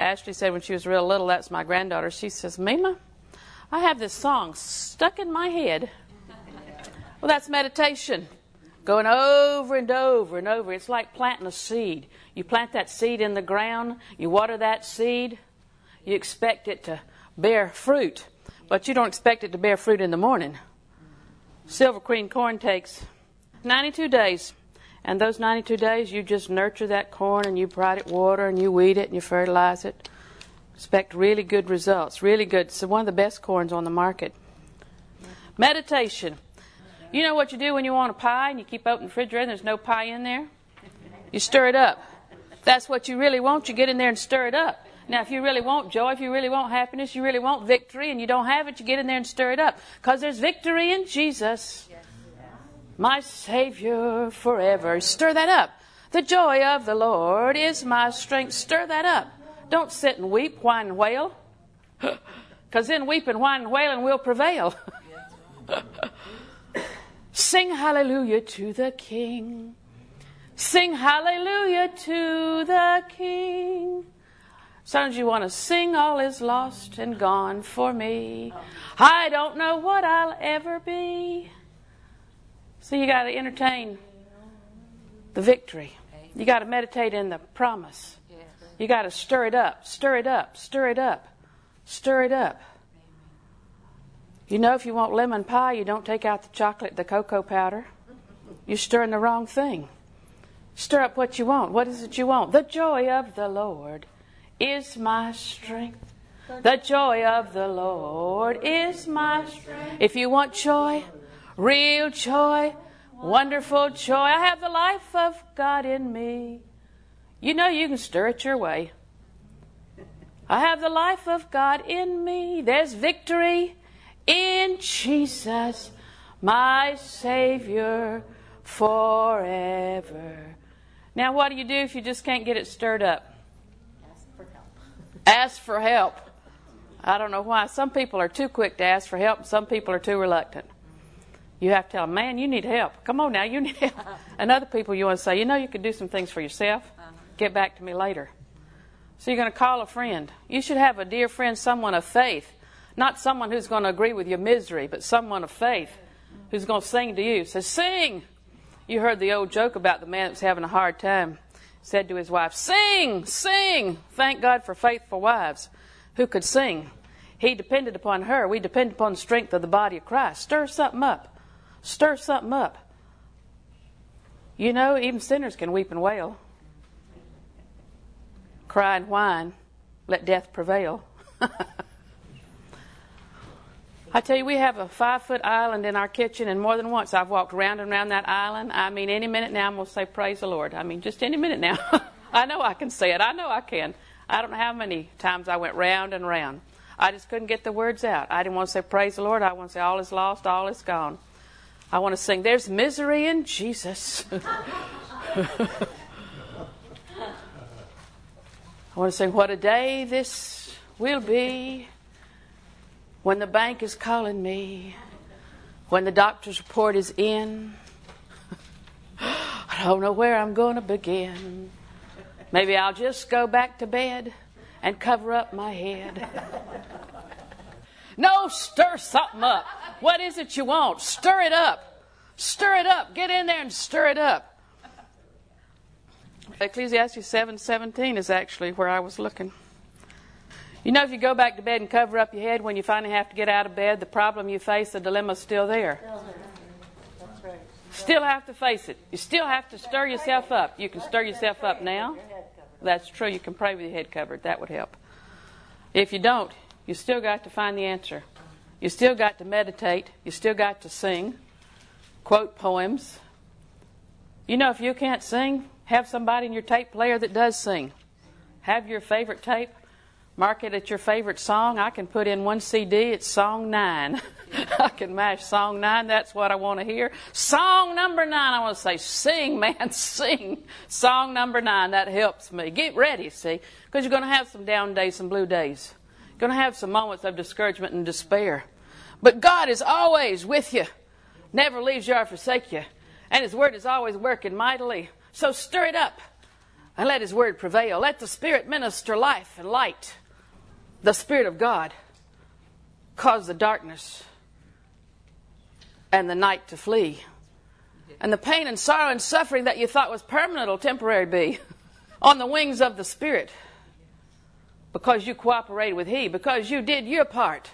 Ashley said when she was real little, that's my granddaughter, she says, Mima, I have this song stuck in my head. Well, that's meditation. Going over and over and over. It's like planting a seed. You plant that seed in the ground. You water that seed. You expect it to bear fruit. But you don't expect it to bear fruit in the morning. Silver Queen corn takes 92 days. And those 92 days, you just nurture that corn and you provide it water and you weed it and you fertilize it. Expect really good results. Really good. It's one of the best corns on the market. Meditation. You know what you do when you want a pie and you keep opening the refrigerator and there's no pie in there? You stir it up. If that's what you really want, you get in there and stir it up. Now, if you really want joy, if you really want happiness, you really want victory, and you don't have it, you get in there and stir it up. Because there's victory in Jesus, my Savior forever. Stir that up. The joy of the Lord is my strength. Stir that up. Don't sit and weep, whine, and wail. Because then weeping, whine, and wailing will prevail. Sing hallelujah to the King. Sing hallelujah to the King. Sometimes you want to sing all is lost and gone for me. I don't know what I'll ever be. So you got to entertain the victory. You got to meditate in the promise. You got to stir it up, stir it up, stir it up, stir it up. You know, if you want lemon pie, you don't take out the chocolate, the cocoa powder. You're stirring the wrong thing. Stir up what you want. What is it you want? The joy of the Lord is my strength. The joy of the Lord is my strength. If you want joy, real joy, wonderful joy, I have the life of God in me. You know you can stir it your way. I have the life of God in me. There's victory in Jesus, my Savior forever. Now, what do you do if you just can't get it stirred up? Ask for help. Ask for help. I don't know why. Some people are too quick to ask for help, and some people are too reluctant. You have to tell them, man, you need help. Come on now, you need help. And other people you want to say, you know, you could do some things for yourself. Get back to me later. So you're going to call a friend. You should have a dear friend, someone of faith. Not someone who's going to agree with your misery, but someone of faith who's going to sing to you. Says, sing! You heard the old joke about the man that was having a hard time. Said to his wife, sing! Sing! Thank God for faithful wives who could sing. He depended upon her. We depend upon the strength of the body of Christ. Stir something up. Stir something up. You know, even sinners can weep and wail. Cry and whine. Let death prevail. I tell you, we have a 5-foot island in our kitchen, and more than once I've walked round and round that island. I mean, any minute now I'm going to say, praise the Lord. I mean, just any minute now. I know I can say it. I know I can. I don't know how many times I went round and round. I just couldn't get the words out. I didn't want to say, praise the Lord. I want to say, all is lost, all is gone. I want to sing, there's misery in Jesus. I want to sing, what a day this will be. When the bank is calling me, when the doctor's report is in, I don't know where I'm going to begin. Maybe I'll just go back to bed and cover up my head. No, stir something up. What is it you want? Stir it up. Stir it up. Get in there and stir it up. Ecclesiastes 7:17 is actually where I was looking. You know, if you go back to bed and cover up your head when you finally have to get out of bed, the problem you face, the dilemma's still there. That's right. Still have to face it. You still have to stir yourself up. You can stir yourself up now. That's true. You can pray with your head covered. That would help. If you don't, you still got to find the answer. You still got to meditate. You still got to sing. Quote poems. You know, if you can't sing, have somebody in your tape player that does sing. Have your favorite tape. Mark it at your favorite song. I can put in one CD. It's song 9. I can mash song 9. That's what I want to hear. Song number 9. I want to say, sing, man, sing. Song number 9. That helps me. Get ready, see, because you're going to have some down days, some blue days. You're going to have some moments of discouragement and despair. But God is always with you. Never leaves you or forsake you. And His Word is always working mightily. So stir it up. And let His Word prevail. Let the Spirit minister life and light. The Spirit of God cause the darkness and the night to flee. And the pain and sorrow and suffering that you thought was permanent will temporarily be on the wings of the Spirit. Because you cooperated with He. Because you did your part.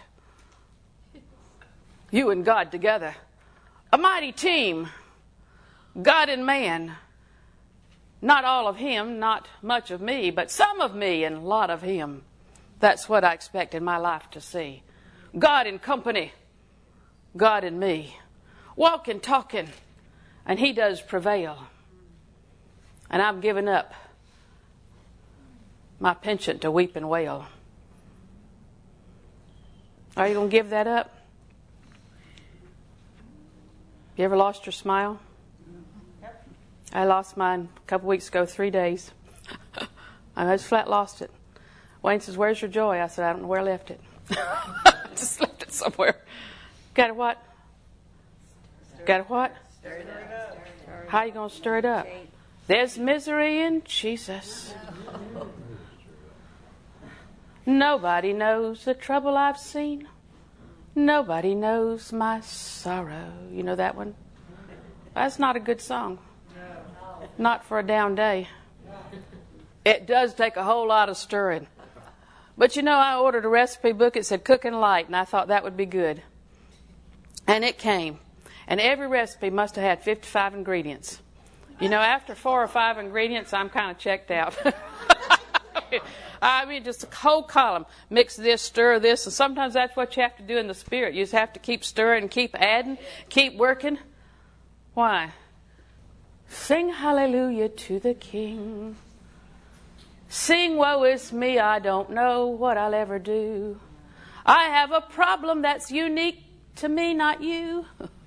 You and God together. A mighty team. God and man. Not all of Him, not much of me, but some of me and a lot of Him. That's what I expect in my life to see. God in company. God in me. Walking, talking. And He does prevail. And I'm giving up my penchant to weep and wail. Are you going to give that up? You ever lost your smile? I lost mine a couple weeks ago, 3 days. I just flat lost it. Wayne says, "Where's your joy?" I said, "I don't know where I left it." Just left it somewhere. Got to what? Got to what? Stir it up. How are you going to stir it up? There's misery in Jesus. Nobody knows the trouble I've seen. Nobody knows my sorrow. You know that one? That's not a good song. Not for a down day. It does take a whole lot of stirring. But you know, I ordered a recipe book. It said cooking light, and I thought that would be good. And it came. And every recipe must have had 55 ingredients. You know, after 4 or 5 ingredients, I'm kind of checked out. I mean, just a whole column. Mix this, stir this. And sometimes that's what you have to do in the Spirit. You just have to keep stirring, keep adding, keep working. Why? Sing hallelujah to the King. Sing woe is me, I don't know what I'll ever do. I have a problem that's unique to me, not you.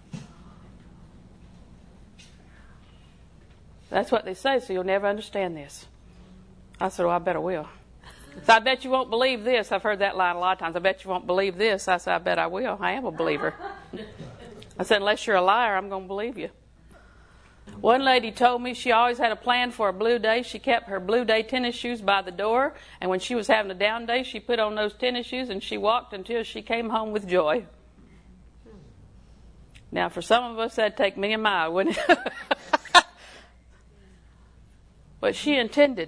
That's what they say, so you'll never understand this. I said, well, I bet I will. So I bet you won't believe this. I've heard that line a lot of times. I bet you won't believe this. I said, I bet I will. I am a believer. I said, unless you're a liar, I'm going to believe you. One lady told me she always had a plan for a blue day. She kept her blue day tennis shoes by the door, and when she was having a down day, she put on those tennis shoes and she walked until she came home with joy. Now, for some of us, that'd take me a mile, wouldn't it? But she intended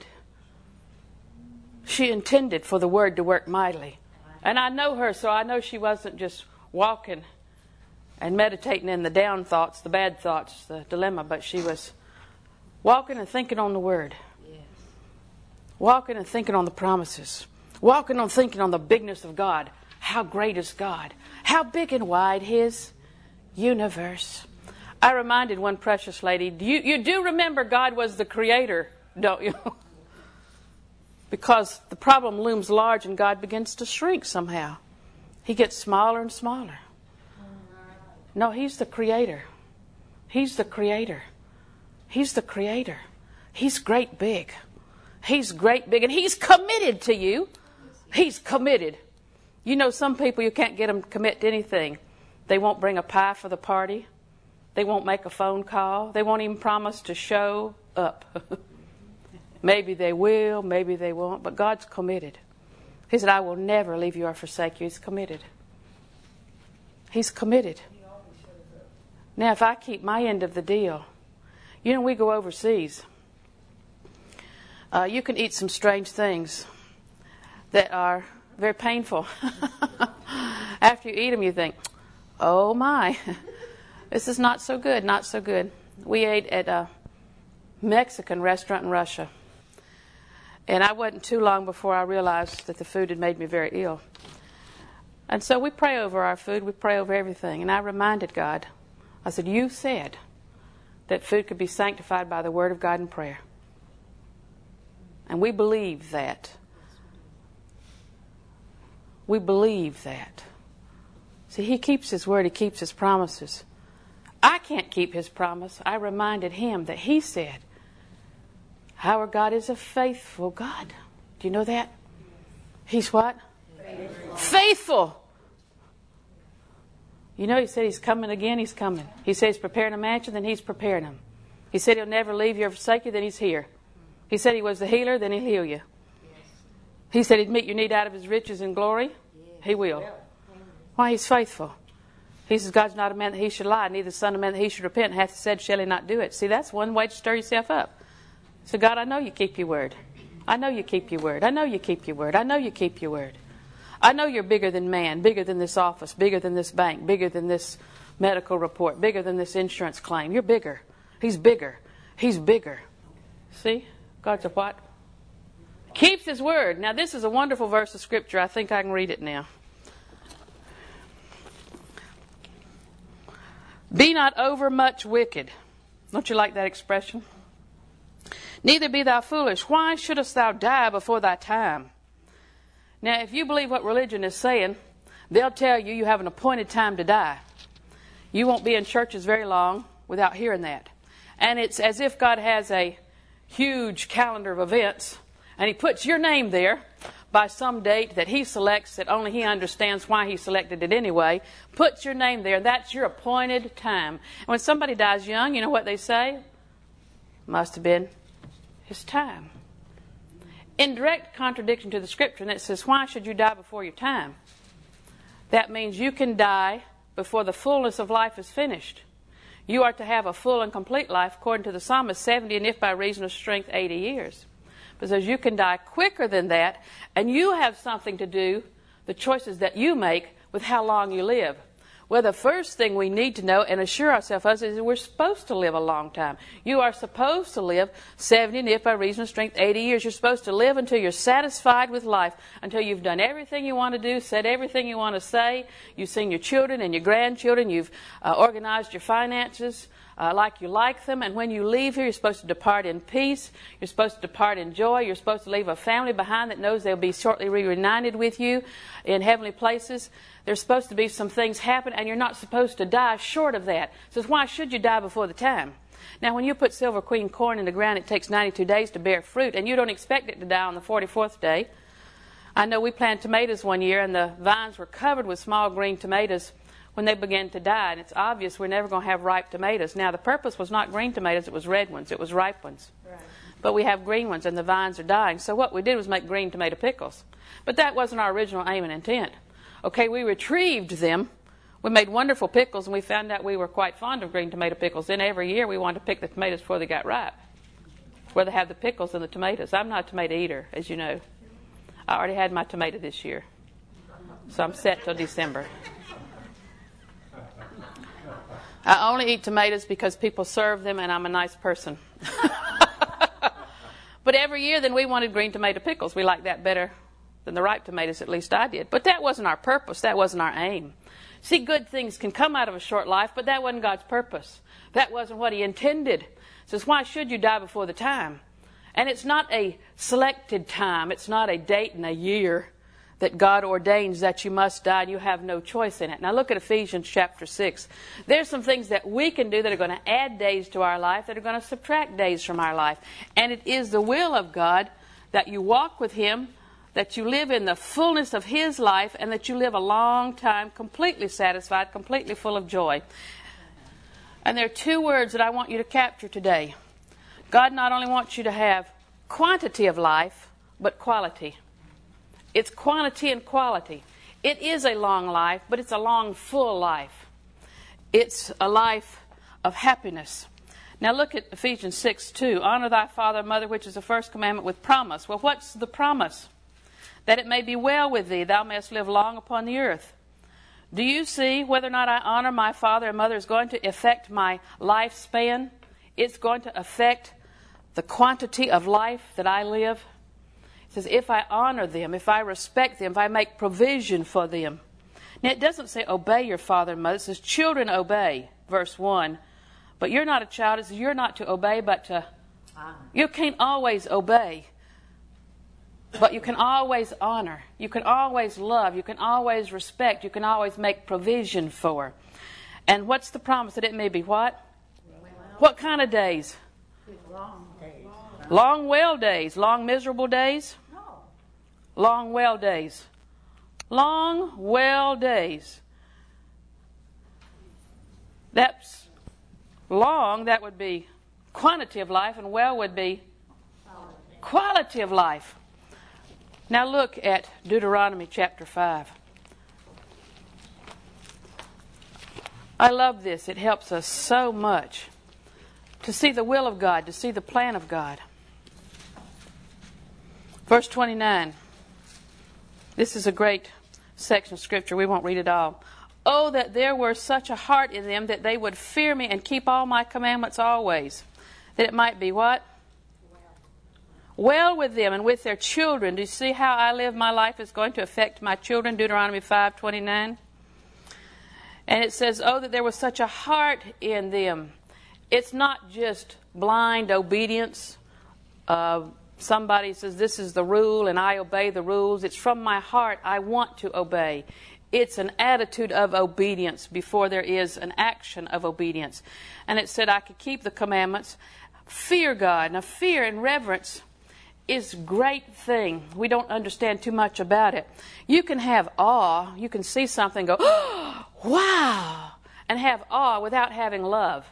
for the Word to work mightily. And I know her, so I know she wasn't just walking and meditating in the down thoughts, the bad thoughts, the dilemma, but she was walking and thinking on the Word. Yes. Walking and thinking on the promises. Walking and thinking on the bigness of God. How great is God? How big and wide His universe. I reminded one precious lady, you do remember God was the Creator, don't you? Because the problem looms large and God begins to shrink somehow. He gets smaller and smaller. No, He's the Creator. He's the Creator. He's the Creator. He's great big. He's great big. And He's committed to you. He's committed. You know, some people, you can't get them to commit to anything. They won't bring a pie for the party. They won't make a phone call. They won't even promise to show up. Maybe they will, maybe they won't. But God's committed. He said, I will never leave you or forsake you. He's committed. He's committed. Now, if I keep my end of the deal, you know, we go overseas. You can eat some strange things that are very painful. After you eat them, you think, oh my, this is not so good, not so good. We ate at a Mexican restaurant in Russia. And I wasn't too long before I realized that the food had made me very ill. And so we pray over our food, we pray over everything. And I reminded God, I said, you said that food could be sanctified by the Word of God and prayer. And we believe that. We believe that. See, He keeps His word. He keeps His promises. I can't keep His promise. I reminded Him that He said, our God is a faithful God. Do you know that? He's what? Faithful. You know, He said He's coming again. He's coming. He said He's preparing a mansion, then He's preparing them. He said He'll never leave you or forsake you, then He's here. He said He was the healer, then He'll heal you. He said He'd meet your need out of His riches and glory. He will. Why? He's faithful. He says God's not a man that He should lie, neither the Son of man that He should repent. Hath He said, shall He not do it? See, that's one way to stir yourself up. So God, I know You keep Your word. I know You keep Your word. I know You keep Your word. I know You keep Your word. I know You're bigger than man, bigger than this office, bigger than this bank, bigger than this medical report, bigger than this insurance claim. You're bigger. He's bigger. He's bigger. See? God's a what? Keeps His word. Now this is a wonderful verse of Scripture. I think I can read it now. Be not overmuch wicked. Don't you like that expression? Neither be thou foolish. Why shouldest thou die before thy time? Now, if you believe what religion is saying, they'll tell you you have an appointed time to die. You won't be in churches very long without hearing that. And it's as if God has a huge calendar of events, and He puts your name there by some date that He selects that only He understands why He selected it anyway. Puts your name there. That's your appointed time. And when somebody dies young, you know what they say? Must have been his time. In direct contradiction to the Scripture, and it says, why should you die before your time? That means you can die before the fullness of life is finished. You are to have a full and complete life, according to the psalmist, 70, and if by reason of strength, 80 years. Because you can die quicker than that, and you have something to do, the choices that you make, with how long you live. Well, the first thing we need to know and assure ourselves of is that we're supposed to live a long time. You are supposed to live 70, and if by reason of strength, 80 years. You're supposed to live until you're satisfied with life, until you've done everything you want to do, said everything you want to say, you've seen your children and your grandchildren, you've organized your finances like you like them, and when you leave here, you're supposed to depart in peace, you're supposed to depart in joy, you're supposed to leave a family behind that knows they'll be shortly reunited with you in heavenly places. There's supposed to be some things happen, and you're not supposed to die short of that. It says, why should you die before the time? Now, when you put Silver Queen corn in the ground, it takes 92 days to bear fruit, and you don't expect it to die on the 44th day. I know we planted tomatoes one year, and the vines were covered with small green tomatoes when they began to die, and it's obvious we're never going to have ripe tomatoes. Now, the purpose was not green tomatoes, it was red ones, it was ripe ones. Right. But we have green ones, and the vines are dying. So what we did was make green tomato pickles. But that wasn't our original aim and intent. Okay, we retrieved them. We made wonderful pickles, and we found out we were quite fond of green tomato pickles. Then every year we wanted to pick the tomatoes before they got ripe, where they have the pickles and the tomatoes. I'm not a tomato eater, as you know. I already had my tomato this year, so I'm set till December. I only eat tomatoes because people serve them, and I'm a nice person. But every year then we wanted green tomato pickles. We liked that better than the ripe tomatoes, at least I did. But that wasn't our purpose. That wasn't our aim. See, good things can come out of a short life, but that wasn't God's purpose. That wasn't what He intended. It says, why should you die before the time? And it's not a selected time. It's not a date and a year that God ordains that you must die and you have no choice in it. Now look at Ephesians chapter 6. There's some things that we can do that are going to add days to our life, that are going to subtract days from our life. And it is the will of God that you walk with Him, that you live in the fullness of His life, and that you live a long time completely satisfied, completely full of joy. And there are two words that I want you to capture today. God not only wants you to have quantity of life, but quality. It's quantity and quality. It is a long life, but it's a long, full life. It's a life of happiness. Now look at Ephesians 6:2. Honor thy father and mother, which is the first commandment with promise. Well, what's the promise? That it may be well with thee, thou mayest live long upon the earth. Do you see whether or not I honor my father and mother is going to affect my lifespan? It's going to affect the quantity of life that I live. It says, if I honor them, if I respect them, if I make provision for them. Now, it doesn't say obey your father and mother. It says children obey, verse 1. But you're not a child. It says you're not to obey, but to... You can't always obey. But you can always honor. You can always love. You can always respect. You can always make provision for. And what's the promise? That it may be what? What kind of days? Long days. Long well days. Long miserable days? No. Long well days. Long well days. That's long. That would be quantity of life, and well would be quality of life. Now look at Deuteronomy chapter 5. I love this. It helps us so much to see the will of God, to see the plan of God. Verse 29. This is a great section of Scripture. We won't read it all. Oh, that there were such a heart in them that they would fear me and keep all my commandments always. That it might be what? Well with them and with their children. Do you see how I live my life is going to affect my children? Deuteronomy 5:29. And it says, oh, that there was such a heart in them. It's not just blind obedience. Somebody says, this is the rule and I obey the rules. It's from my heart. I want to obey. It's an attitude of obedience before there is an action of obedience. And it said I could keep the commandments. Fear God. Now, fear and reverence is a great thing. We don't understand too much about it. You can have awe. You can see something and go, oh, wow, and have awe without having love.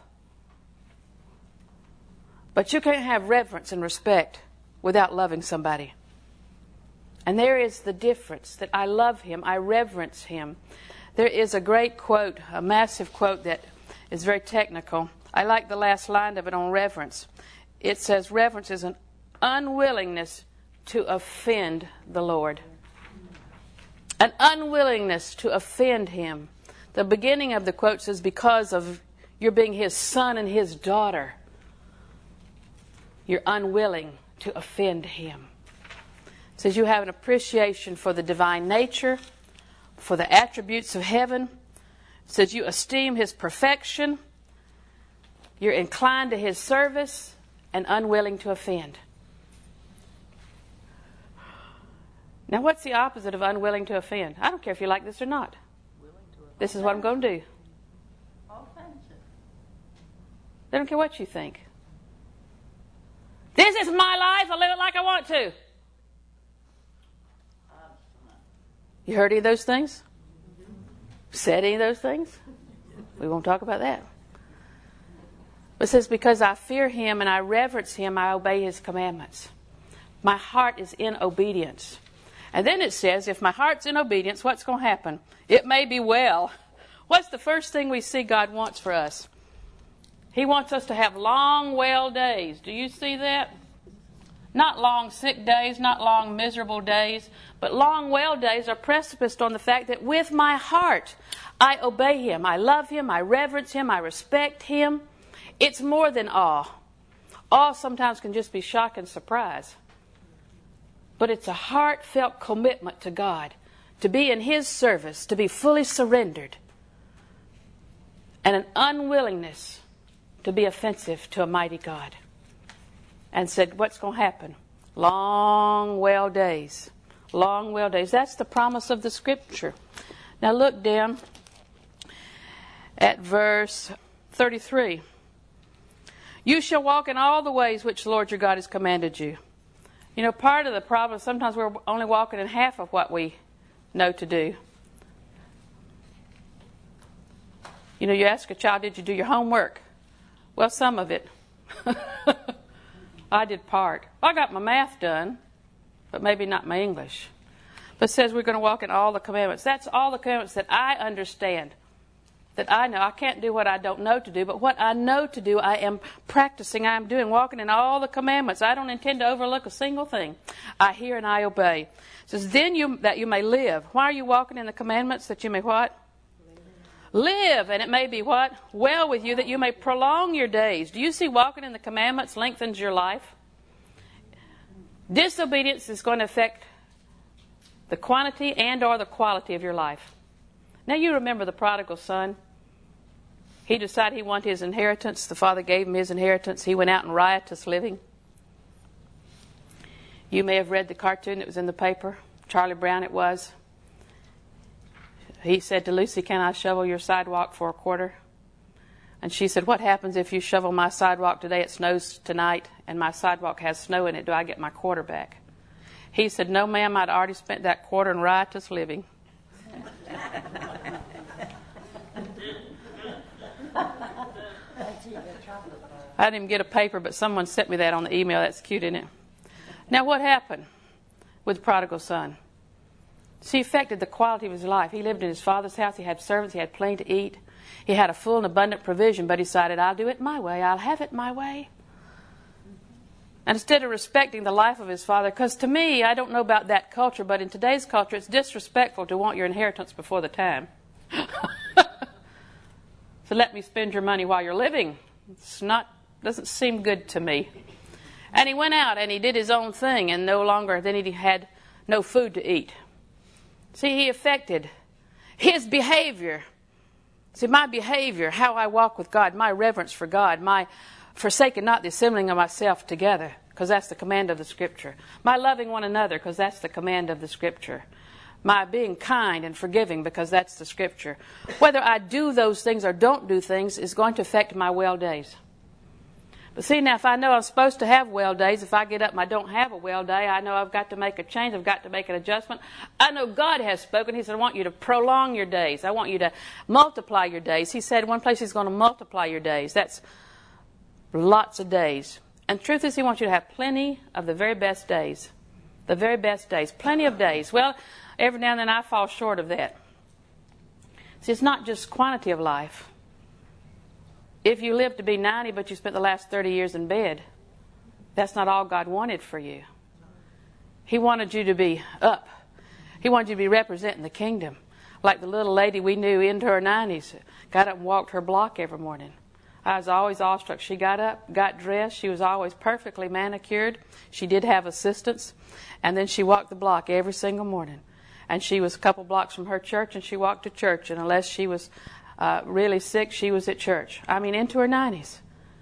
But you can't have reverence and respect without loving somebody. And there is the difference, that I love him, I reverence him. There is a great quote, a massive quote that is very technical. I like the last line of it on reverence. It says, reverence is an unwillingness to offend the Lord. An unwillingness to offend him. The beginning of the quote says, because of your being his son and his daughter, you're unwilling to offend him. It says you have an appreciation for the divine nature, for the attributes of heaven. It says you esteem his perfection. You're inclined to his service and unwilling to offend. Now, what's the opposite of unwilling to offend? I don't care if you like this or not. This is what I'm going to do. Offensive. They don't care what you think. This is my life. I'll live it like I want to. You heard any of those things? Said any of those things? We won't talk about that. It says, because I fear him and I reverence him, I obey his commandments. My heart is in obedience. And then it says, if my heart's in obedience, what's going to happen? It may be well. What's the first thing we see God wants for us? He wants us to have long, well days. Do you see that? Not long, sick days, not long, miserable days, but long, well days are precipiced on the fact that with my heart, I obey him. I love him. I reverence him. I respect him. It's more than awe. Awe sometimes can just be shock and surprise. But it's a heartfelt commitment to God, to be in his service, to be fully surrendered, and an unwillingness to be offensive to a mighty God. And said, what's going to happen? Long, well days. Long, well days. That's the promise of the Scripture. Now look down at verse 33. You shall walk in all the ways which the Lord your God has commanded you. You know, part of the problem, sometimes we're only walking in half of what we know to do. You know, you ask a child, did you do your homework? Well, some of it. I did part. I got my math done, but maybe not my English. But it says we're going to walk in all the commandments. That's all the commandments that I understand, that I know. I can't do what I don't know to do, but what I know to do, I am practicing, I am doing, walking in all the commandments. I don't intend to overlook a single thing. I hear and I obey. It says, then that you may live. Why are you walking in the commandments? That you may what? Live, and it may be what? Well with you, that you may prolong your days. Do you see walking in the commandments lengthens your life? Disobedience is going to affect the quantity and or the quality of your life. Now you remember the prodigal son. He decided he wanted his inheritance. The father gave him his inheritance. He went out in riotous living. You may have read the cartoon that was in the paper. Charlie Brown it was. He said to Lucy, can I shovel your sidewalk for a quarter? And she said, what happens if you shovel my sidewalk today? It snows tonight and my sidewalk has snow in it. Do I get my quarter back? He said, no, ma'am, I'd already spent that quarter in riotous living. I didn't even get a paper, but someone sent me that on the email. That's cute, isn't it? Now what happened with the prodigal son? See, it affected the quality of his life. He lived in his father's house. He had servants. He had plenty to eat. He had a full and abundant provision, but he decided, I'll do it my way. I'll have it my way. And instead of respecting the life of his father, because to me, I don't know about that culture, but in today's culture, it's disrespectful to want your inheritance before the time. So let me spend your money while you're living. Doesn't seem good to me. And he went out and he did his own thing, and then he had no food to eat. See, he affected his behavior. See, my behavior, how I walk with God, my reverence for God, my forsaking not the assembling of myself together, because that's the command of the Scripture. My loving one another, because that's the command of the Scripture. My being kind and forgiving, because that's the Scripture. Whether I do those things or don't do things is going to affect my well days. But see, now, if I know I'm supposed to have well days, if I get up and I don't have a well day, I know I've got to make a change. I've got to make an adjustment. I know God has spoken. He said, I want you to prolong your days. I want you to multiply your days. He said one place He's going to multiply your days. That's lots of days. And the truth is, He wants you to have plenty of the very best days. The very best days. Plenty of days. Well, every now and then I fall short of that. See, it's not just quantity of life. If you live to be 90, but you spent the last 30 years in bed, that's not all God wanted for you. He wanted you to be up. He wanted you to be representing the kingdom. Like the little lady we knew into her 90s, got up and walked her block every morning. I was always awestruck. She got up, got dressed. She was always perfectly manicured. She did have assistants. And then she walked the block every single morning. And she was a couple blocks from her church, and she walked to church. And unless she was really sick, she was at church. I mean, into her 90s.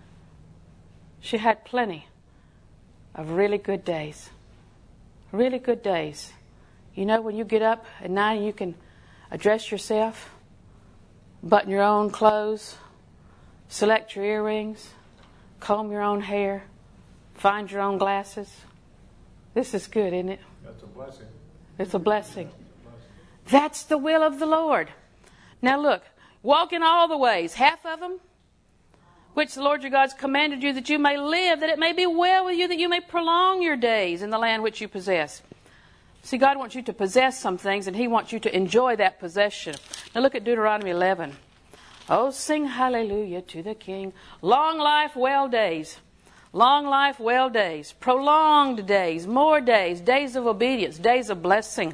She had plenty of really good days. Really good days. You know, when you get up at night and you can address yourself, button your own clothes, select your earrings, comb your own hair, find your own glasses. This is good, isn't it? That's a blessing. It's a blessing. That's the will of the Lord. Now look, walk in all the ways, half of them, which the Lord your God has commanded you, that you may live, that it may be well with you, that you may prolong your days in the land which you possess. See, God wants you to possess some things, and He wants you to enjoy that possession. Now look at Deuteronomy 11. Oh, sing hallelujah to the King. Long life, well days. Long life, well days. Prolonged days, more days, days of obedience, days of blessing.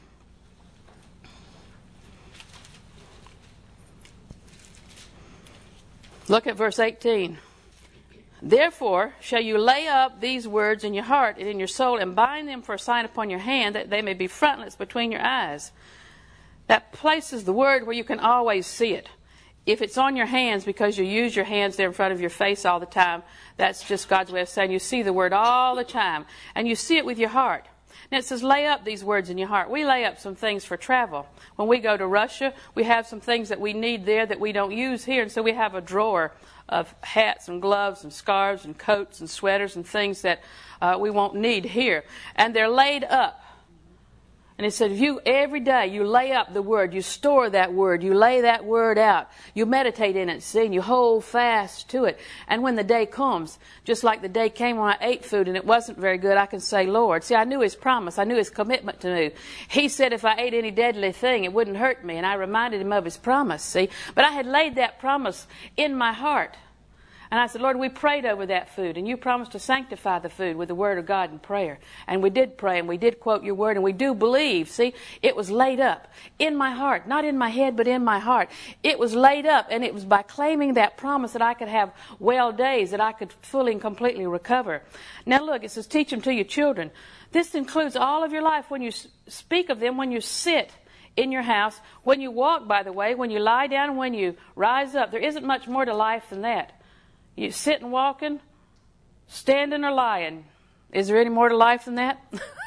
Look at verse 18. Therefore shall you lay up these words in your heart and in your soul, and bind them for a sign upon your hand, that they may be frontlets between your eyes. That places the word where you can always see it. If it's on your hands because you use your hands there in front of your face all the time, that's just God's way of saying you see the word all the time. And you see it with your heart. Now it says lay up these words in your heart. We lay up some things for travel. When we go to Russia, we have some things that we need there that we don't use here. And so we have a drawer of hats and gloves and scarves and coats and sweaters and things that we won't need here. And they're laid up. And it said, every day you lay up the word, you store that word, you lay that word out, you meditate in it, see, and you hold fast to it. And when the day comes, just like the day came when I ate food and it wasn't very good, I can say, Lord, see, I knew His promise, I knew His commitment to me. He said if I ate any deadly thing, it wouldn't hurt me, and I reminded Him of His promise, see. But I had laid that promise in my heart. And I said, Lord, we prayed over that food, and you promised to sanctify the food with the word of God and prayer. And we did pray, and we did quote your word, and we do believe. See, it was laid up in my heart, not in my head, but in my heart. It was laid up, and it was by claiming that promise that I could have well days, that I could fully and completely recover. Now look, it says, teach them to your children. This includes all of your life when you speak of them, when you sit in your house, when you walk, by the way, when you lie down, when you rise up. There isn't much more to life than that. You sitting, walking, standing, or lying. Is there any more to life than that?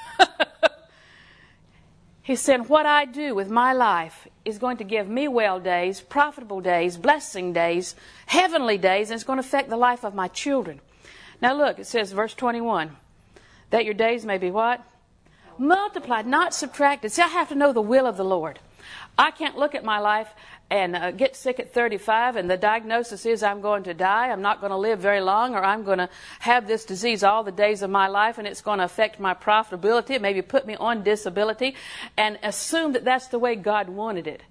He said, what I do with my life is going to give me well days, profitable days, blessing days, heavenly days, and it's going to affect the life of my children. Now look, it says, verse 21, that your days may be what? Multiplied, not subtracted. See, I have to know the will of the Lord. I can't look at my life and get sick at 35 and the diagnosis is I'm going to die, I'm not going to live very long, or I'm going to have this disease all the days of my life and it's going to affect my profitability, maybe put me on disability, and assume that that's the way God wanted it.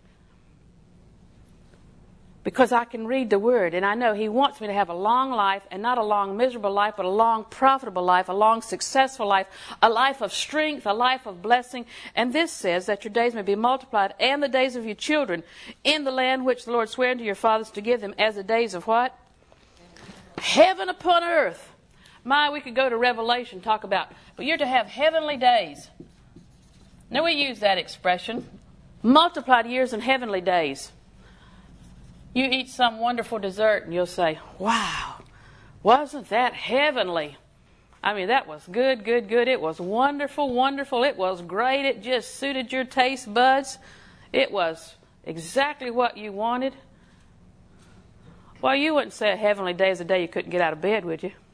Because I can read the Word, and I know He wants me to have a long life, and not a long miserable life, but a long profitable life, a long successful life, a life of strength, a life of blessing. And this says that your days may be multiplied, and the days of your children, in the land which the Lord sware unto your fathers to give them, as the days of what? Heaven upon earth. We could go to Revelation, talk about, but you're to have heavenly days. Now we use that expression, multiplied years and heavenly days. You eat some wonderful dessert and you'll say, wow, wasn't that heavenly? I mean, that was good, good, good. It was wonderful, wonderful. It was great. It just suited your taste buds. It was exactly what you wanted. Well, you wouldn't say a heavenly day is a day you couldn't get out of bed, would you?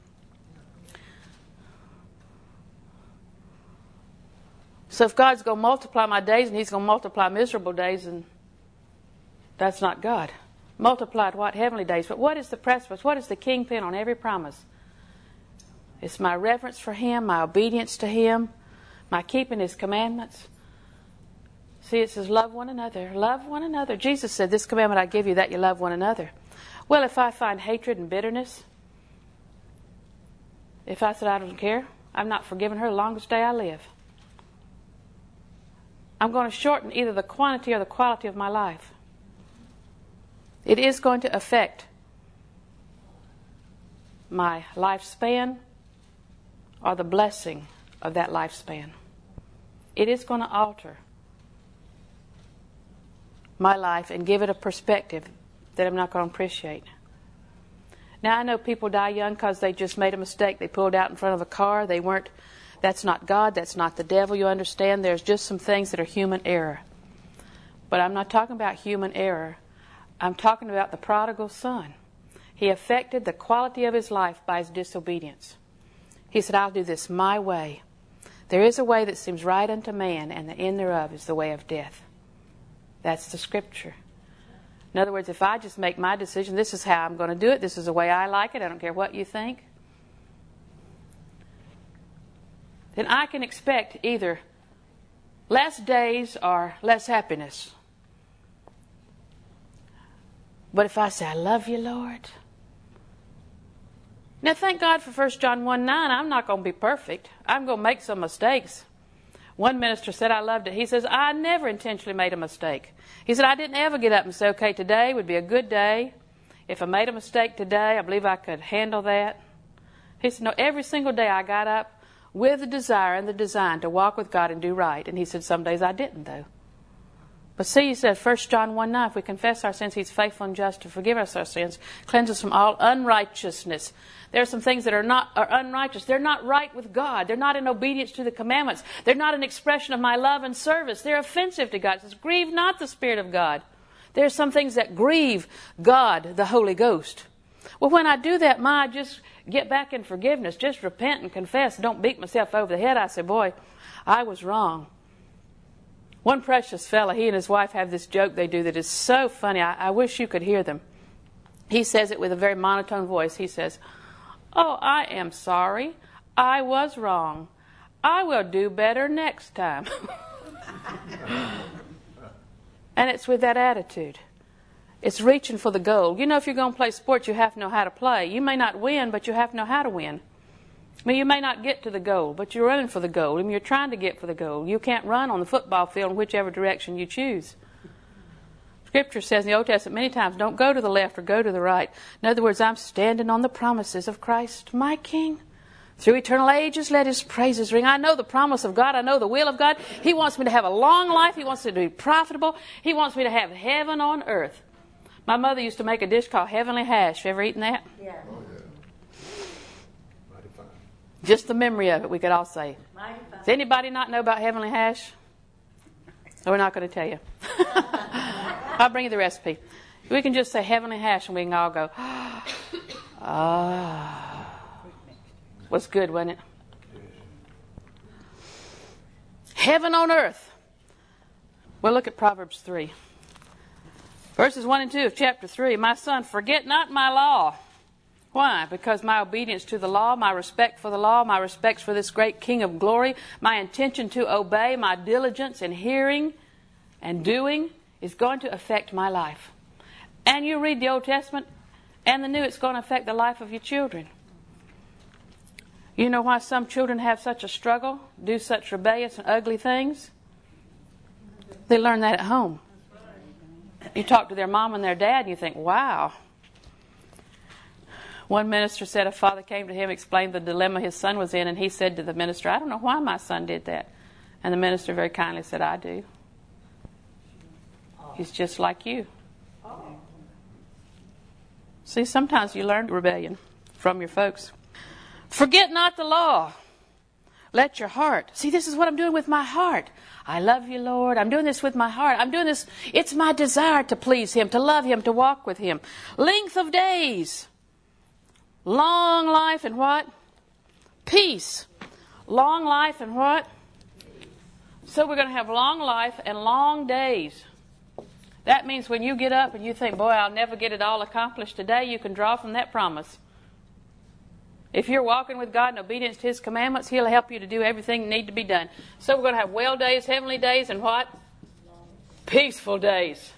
So if God's going to multiply my days and He's going to multiply miserable days, then that's not God. Multiplied what? Heavenly days. But what is the precipice? What is the kingpin on every promise? It's my reverence for Him, my obedience to Him, my keeping His commandments. See, it says, love one another. Love one another. Jesus said, this commandment I give you, that you love one another. Well, if I find hatred and bitterness, if I said I don't care, I'm not forgiving her the longest day I live. I'm going to shorten either the quantity or the quality of my life. It is going to affect my lifespan or the blessing of that lifespan. It is going to alter my life and give it a perspective that I'm not going to appreciate. Now, I know people die young because they just made a mistake. They pulled out in front of a car. That's not God. That's not the devil. You understand? There's just some things that are human error. But I'm not talking about human error. I'm talking about the prodigal son. He affected the quality of his life by his disobedience. He said, I'll do this my way. There is a way that seems right unto man, and the end thereof is the way of death. That's the scripture. In other words, if I just make my decision, this is how I'm going to do it, this is the way I like it, I don't care what you think, then I can expect either less days or less happiness. But if I say, I love you, Lord. Now, thank God for 1 John 1:9. I'm not going to be perfect. I'm going to make some mistakes. One minister said, I loved it. He says, I never intentionally made a mistake. He said, I didn't ever get up and say, okay, today would be a good day. If I made a mistake today, I believe I could handle that. He said, no, every single day I got up with the desire and the design to walk with God and do right. And he said, some days I didn't, though. But see, he said, 1 John 1:9, if we confess our sins, He's faithful and just to forgive us our sins, cleanse us from all unrighteousness. There are some things that are unrighteous. They're not right with God. They're not in obedience to the commandments. They're not an expression of my love and service. They're offensive to God. It says, grieve not the Spirit of God. There are some things that grieve God, the Holy Ghost. Well, when I do that, I just get back in forgiveness. Just repent and confess. Don't beat myself over the head. I say, boy, I was wrong. One precious fella, he and his wife have this joke they do that is so funny. I wish you could hear them. He says it with a very monotone voice. He says, oh, I am sorry. I was wrong. I will do better next time. And it's with that attitude. It's reaching for the goal. You know, if you're going to play sports, you have to know how to play. You may not win, but you have to know how to win. I mean, you may not get to the goal, but you're running for the goal. I mean, you're trying to get for the goal. You can't run on the football field in whichever direction you choose. Scripture says in the Old Testament many times, don't go to the left or go to the right. In other words, I'm standing on the promises of Christ, my King. Through eternal ages, let His praises ring. I know the promise of God. I know the will of God. He wants me to have a long life. He wants me to be profitable. He wants me to have heaven on earth. My mother used to make a dish called heavenly hash. You ever eaten that? Yeah. Just the memory of it, we could all say. Does anybody not know about heavenly hash? So we're not going to tell you. I'll bring you the recipe. We can just say heavenly hash and we can all go, was good, wasn't it? Heaven on earth. Well, look at Proverbs 3. Verses 1 and 2 of chapter 3. My son, forget not my law. Why? Because my obedience to the law, my respect for the law, my respect for this great King of glory, my intention to obey, my diligence in hearing and doing is going to affect my life. And you read the Old Testament and the New, it's going to affect the life of your children. You know why some children have such a struggle, do such rebellious and ugly things? They learn that at home. You talk to their mom and their dad and you think, wow. One minister said a father came to him, explained the dilemma his son was in, and he said to the minister, I don't know why my son did that. And the minister very kindly said, I do. He's just like you. See, sometimes you learn rebellion from your folks. Forget not the law. Let your heart. See, this is what I'm doing with my heart. I love you, Lord. I'm doing this with my heart. I'm doing this. It's my desire to please Him, to love Him, to walk with Him. Length of days. Long life and what? Peace. Long life and what? So we're going to have long life and long days. That means when you get up and you think, boy, I'll never get it all accomplished today, you can draw from that promise. If you're walking with God in obedience to His commandments, He'll help you to do everything that need to be done. So we're going to have well days, heavenly days, and what? Peaceful days.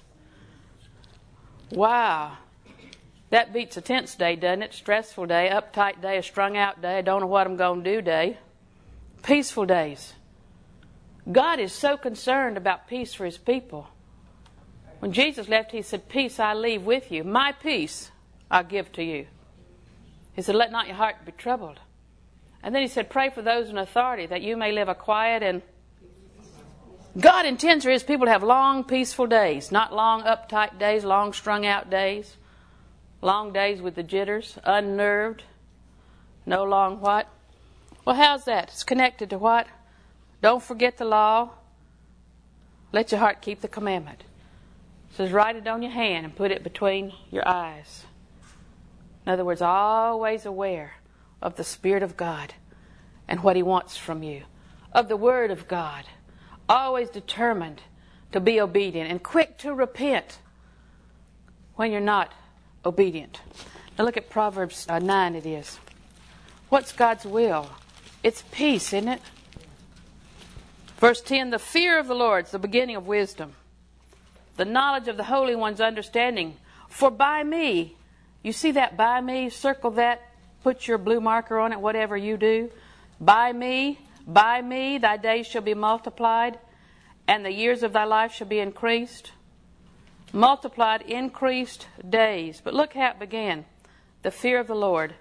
Wow. That beats a tense day, doesn't it? Stressful day, uptight day, a strung out day, don't know what I'm going to do day. Peaceful days. God is so concerned about peace for His people. When Jesus left, He said, peace I leave with you. My peace I give to you. He said, let not your heart be troubled. And then He said, pray for those in authority that you may live a quiet and... God intends for His people to have long, peaceful days. Not long, uptight days, long, strung out days. Long days with the jitters, unnerved. No long what? Well, how's that? It's connected to what? Don't forget the law. Let your heart keep the commandment. It says, write it on your hand and put it between your eyes. In other words, always aware of the Spirit of God and what He wants from you. Of the Word of God. Always determined to be obedient and quick to repent when you're not obedient. Now look at Proverbs 9 it is. What's God's will? It's peace, isn't it? Verse 10, the fear of the Lord is the beginning of wisdom. The knowledge of the Holy One's understanding. For by me, you see that by me, circle that, put your blue marker on it, whatever you do. By me, thy days shall be multiplied, and the years of thy life shall be increased. Multiplied, increased days. But look how it began. The fear of the Lord.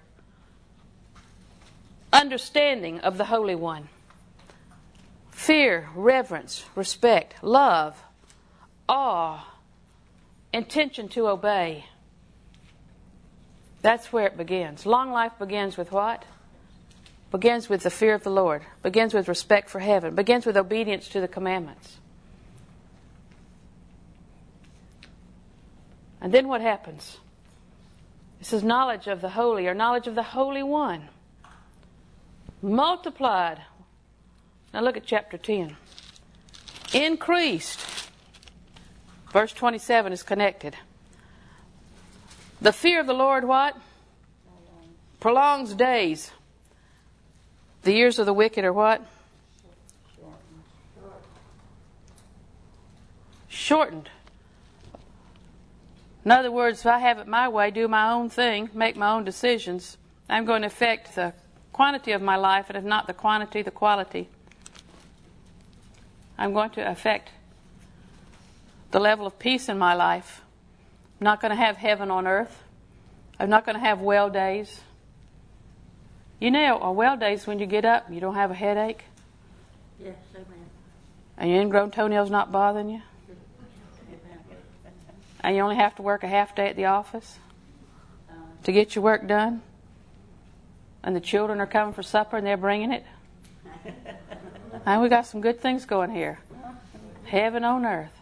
Understanding of the Holy One. Fear, reverence, respect, love, awe, intention to obey. That's where it begins. Long life begins with what? Begins with the fear of the Lord. Begins with respect for heaven. Begins with obedience to the commandments. And then what happens? It says knowledge of the Holy, or knowledge of the Holy One. Multiplied. Now look at chapter 10. Increased. Verse 27 is connected. The fear of the Lord what? Prolongs days. The years of the wicked are what? Shortened. In other words, if I have it my way, do my own thing, make my own decisions, I'm going to affect the quantity of my life, and if not the quantity, the quality. I'm going to affect the level of peace in my life. I'm not going to have heaven on earth. I'm not going to have well days. You know, a well day is when you get up, you don't have a headache. Yes, amen. And your ingrown toenails not bothering you. And you only have to work a half day at the office to get your work done. And the children are coming for supper and they're bringing it. And we got some good things going here. Heaven on earth.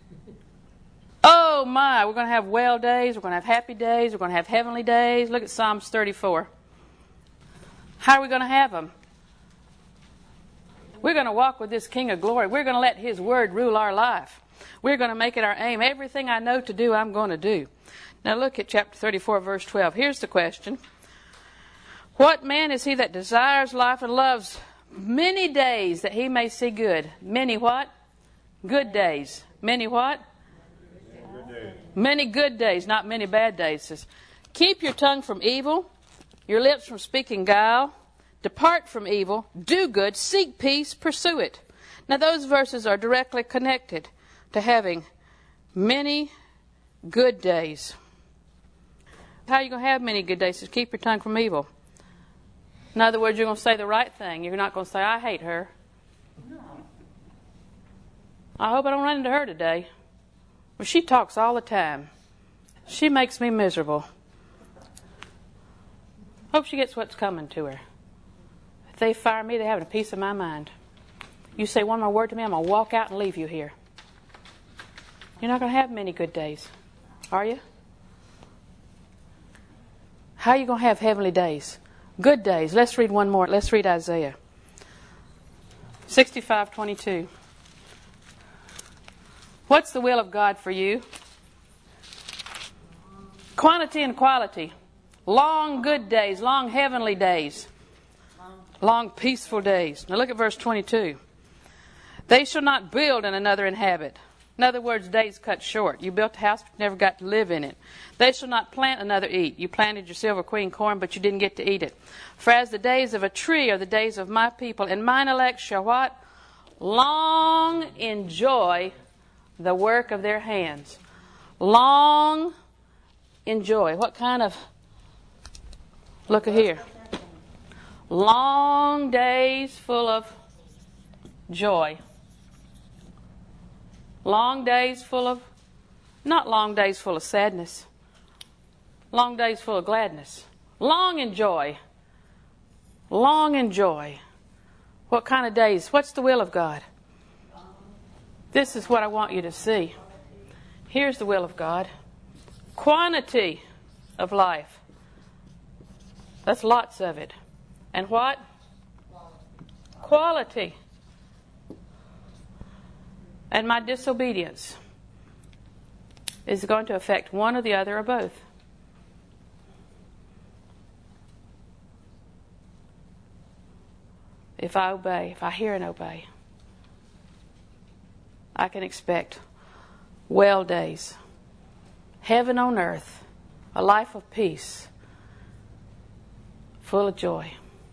Oh my, we're going to have well days, we're going to have happy days, we're going to have heavenly days. Look at Psalms 34. How are we going to have them? We're going to walk with this King of Glory. We're going to let His Word rule our life. We're going to make it our aim. Everything I know to do, I'm going to do. Now look at chapter 34, verse 12. Here's the question. What man is he that desires life and loves many days that he may see good? Many what? Good days. Many what? Good days. Many good days, not many bad days. It says, keep your tongue from evil, your lips from speaking guile. Depart from evil, do good, seek peace, pursue it. Now those verses are directly connected to having many good days. How are you going to have many good days? It says, keep your tongue from evil. In other words, you're going to say the right thing. You're not going to say, I hate her. I hope I don't run into her today. Well, she talks all the time. She makes me miserable. Hope she gets what's coming to her. If they fire me, they're having a piece of my mind. You say one more word to me, I'm going to walk out and leave you here. You're not going to have many good days, are you? How are you going to have heavenly days? Good days. Let's read one more. Let's read Isaiah 65:22. What's the will of God for you? Quantity and quality. Long good days, long heavenly days, long peaceful days. Now look at verse 22. They shall not build and another inhabit. In other words, days cut short. You built a house, but never got to live in it. They shall not plant, another eat. You planted your silver queen corn, but you didn't get to eat it. For as the days of a tree are the days of my people, and mine elect shall what? Long enjoy the work of their hands. Long enjoy. What kind of... Look at here. Long days full of joy. Long days full of, not long days full of sadness. Long days full of gladness. Long enjoy. Long enjoy. What kind of days? What's the will of God? This is what I want you to see. Here's the will of God. Quantity of life. That's lots of it. And what? Quality. And my disobedience is going to affect one or the other or both. If I obey, if I hear and obey, I can expect well days, heaven on earth, a life of peace, full of joy.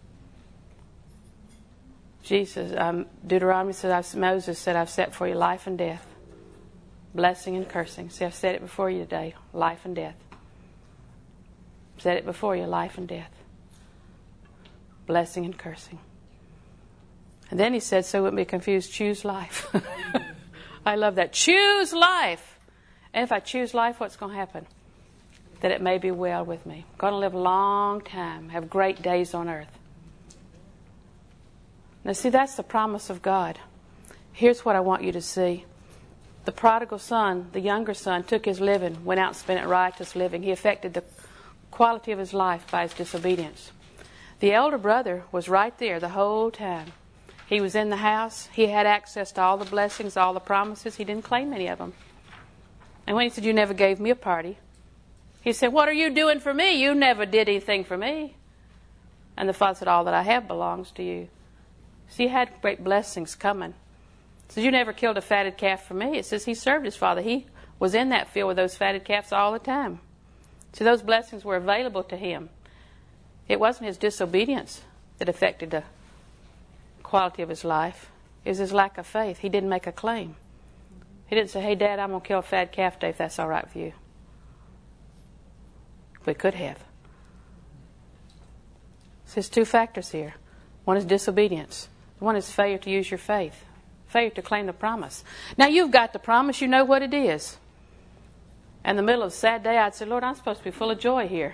Deuteronomy says, Moses said, I've set for you life and death, blessing and cursing. See, I've said it before you today, life and death. Said it before you, life and death, blessing and cursing. And then he said, so we wouldn't be confused, choose life. I love that. Choose life. And if I choose life, what's going to happen? That it may be well with me. I'm going to live a long time, have great days on earth. Now see, that's the promise of God. Here's what I want you to see. The prodigal son, the younger son, took his living, went out and spent it riotous living. He affected the quality of his life by his disobedience. The elder brother was right there the whole time. He was in the house. He had access to all the blessings, all the promises. He didn't claim any of them. And when he said, you never gave me a party, he said, what are you doing for me? You never did anything for me. And the father said, all that I have belongs to you. So he had great blessings coming. He says, you never killed a fatted calf for me. It says he served his father. He was in that field with those fatted calves all the time. So those blessings were available to him. It wasn't his disobedience that affected the quality of his life. It was his lack of faith. He didn't make a claim. He didn't say, hey, Dad, I'm going to kill a fatted calf today if that's all right with you. We could have. So there's two factors here. One is disobedience. One is failure to use your faith. Failure to claim the promise. Now you've got the promise. You know what it is. In the middle of a sad day, I'd say, Lord, I'm supposed to be full of joy here.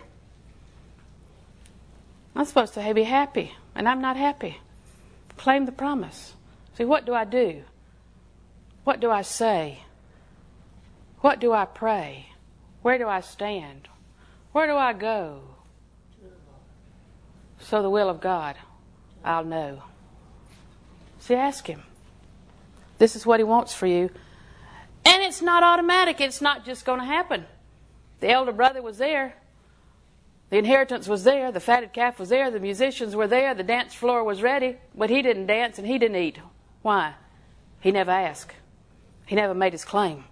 I'm supposed to be happy, and I'm not happy. Claim the promise. See, what do I do? What do I say? What do I pray? Where do I stand? Where do I go? So the will of God, I'll know. See, ask Him. This is what He wants for you. And it's not automatic. It's not just going to happen. The elder brother was there. The inheritance was there. The fatted calf was there. The musicians were there. The dance floor was ready. But he didn't dance and he didn't eat. Why? He never asked. He never made his claim.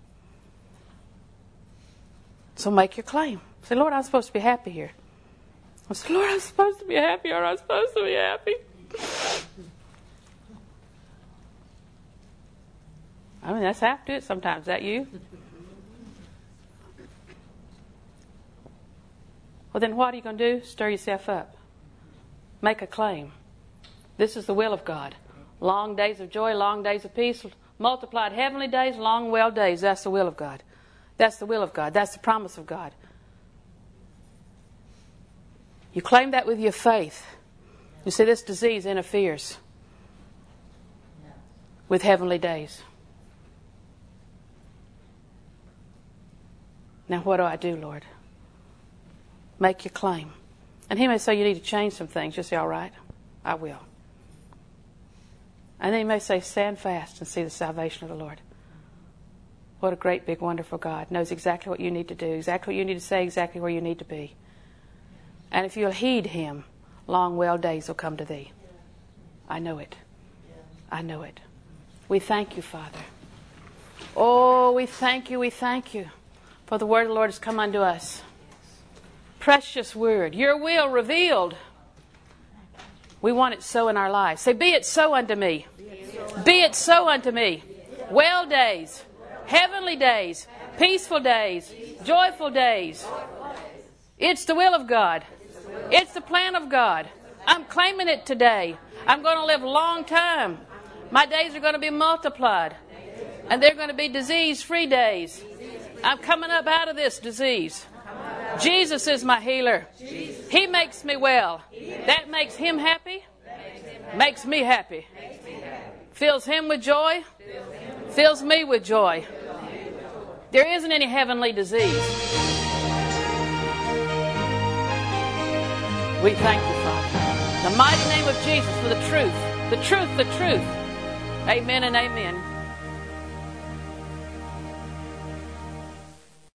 So make your claim. Say, Lord, I'm supposed to be happy here. I say, Lord, I'm supposed to be happy, or I'm supposed to be happy. I mean, that's how I do it sometimes. Is that you? Well, then what are you going to do? Stir yourself up. Make a claim. This is the will of God. Long days of joy, long days of peace, multiplied heavenly days, long well days. That's the will of God. That's the will of God. That's the promise of God. You claim that with your faith. You see, this disease interferes with heavenly days. Now, what do I do, Lord? Make your claim. And He may say you need to change some things. You'll say, all right, I will. And then He may say, stand fast and see the salvation of the Lord. What a great, big, wonderful God. Knows exactly what you need to do, exactly what you need to say, exactly where you need to be. And if you'll heed Him, long, well days will come to thee. I know it. I know it. We thank you, Father. Oh, we thank you, for the word of the Lord has come unto us. Precious word. Your will revealed. We want it so in our lives. Say, be it so unto me. Be it so unto me. Well days, heavenly days, peaceful days, joyful days. It's the will of God. It's the plan of God. I'm claiming it today. I'm going to live a long time. My days are going to be multiplied. And they're going to be disease-free days. I'm coming up out of this disease. Jesus is my healer. He makes me well. That makes Him happy. Makes me happy. Fills Him with joy. Fills me with joy. There isn't any heavenly disease. We thank you, Father. In the mighty name of Jesus for the truth. The truth, the truth. Amen and amen.